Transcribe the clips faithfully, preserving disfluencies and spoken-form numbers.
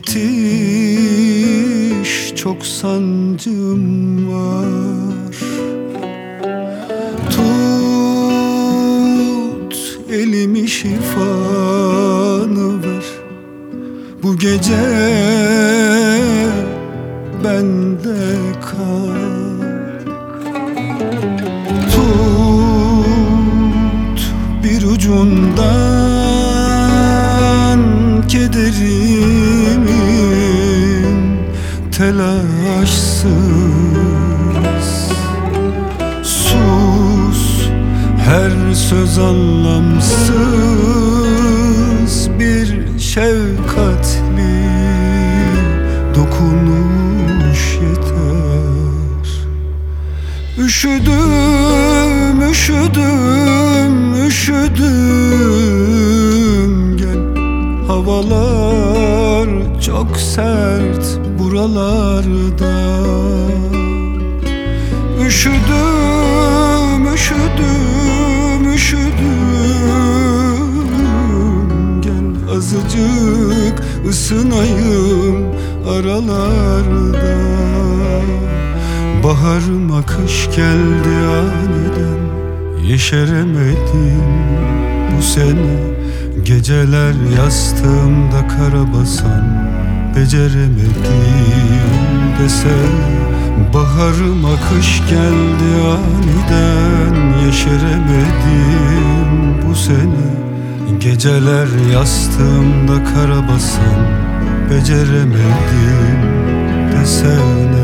bitiş, çok sancım var. Tut elimi, şifanı ver. Bu gece bende kal. Tut bir ucundan kederimin, telaşsız. Sus, her söz anlamsız, bir şefkatli dokunuş yeter. Üşüdüm, üşüdüm, üşüdüm. Gel, havalar çok sert buralarda. Üşüdüm, üşüdüm, üşüdüm. Gel, azıcık ısınayım aralarda. Baharıma kış geldi aniden, yeşeremedim bu sene. Geceler yastığımda karabasan, beceremedim desene. Baharıma kış geldi aniden, yeşeremedim bu sene. Geceler yastığımda karabasan, beceremedim desene.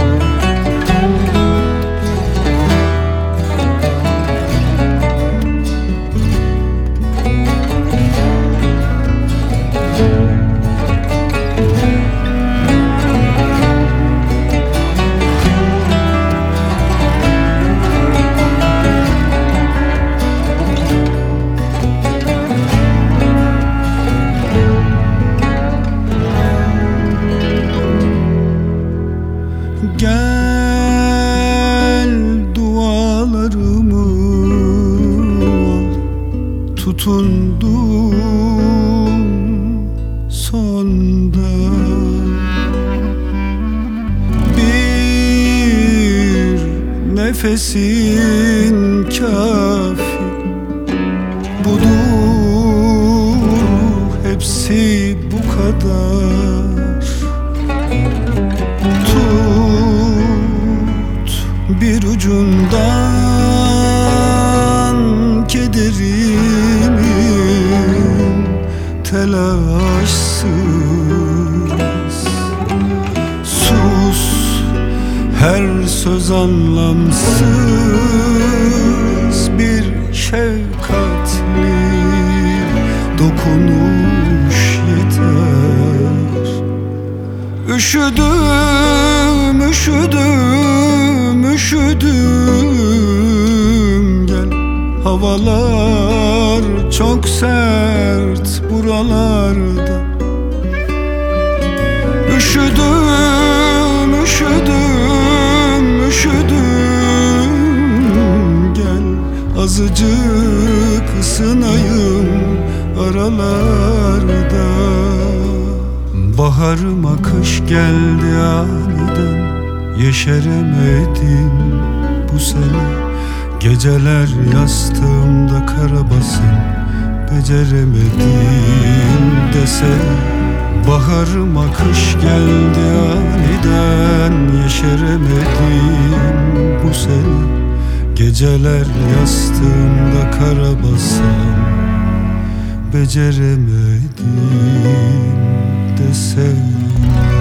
Gel, dualarımı al, tutundum sonda. Bir nefesin kafi, budur hepsi bu kadar. Bir ucundan kederimin, telaşsız. Sus, her söz anlamsız, bir şefkatli dokunuş yeter. Üşüdüm, üşüdüm, üşüdüm. Gel, havalar çok sert buralarda. Üşüdüm, üşüdüm, üşüdüm. Gel, azıcık ısınayım aralarda. Baharıma kış geldi aniden, yeşeremedim bu sene. Geceler yastığımda karabasan, beceremedim desene. Baharıma kış geldi aniden, yeşeremedim bu sene. Geceler yastığımda karabasan, beceremedim desene.